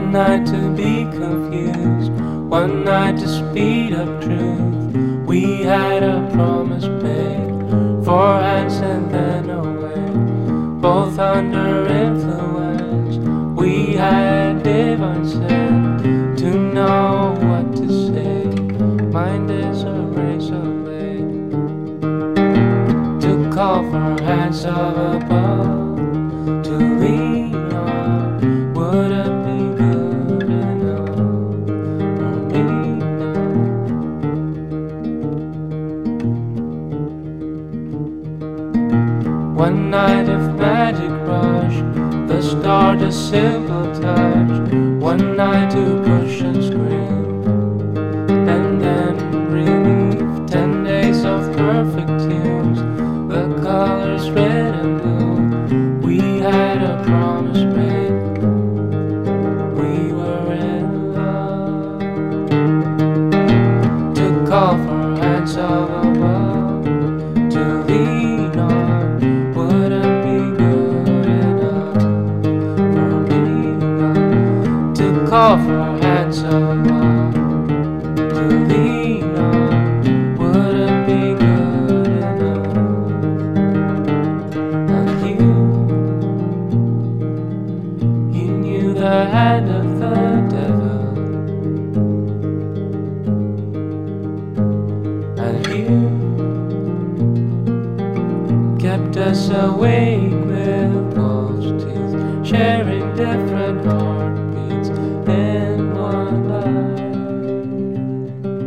One night to be confused, one night to speed up truth. We had a promise made, 4 hands and then away, both under influence. We had divine sense to know what to say. Mind is a razor blade to call for hands of above, to lean on. Would it be good enough for me now? One night of magic rush, the start a simple touch. One night to push and scream, and then relief. 10 days of perfect tunes, the colors red and blue. We had a promise made, we were in love. To call for hands of above, to lean on. Would it be good enough for me now? To call for hands of above, to lean on. Would it be good enough? And you knew the hand of the devil, and you kept us awake with false teeth, sharing different heartbeats in one life.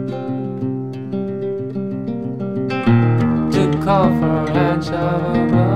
To call for hands of above.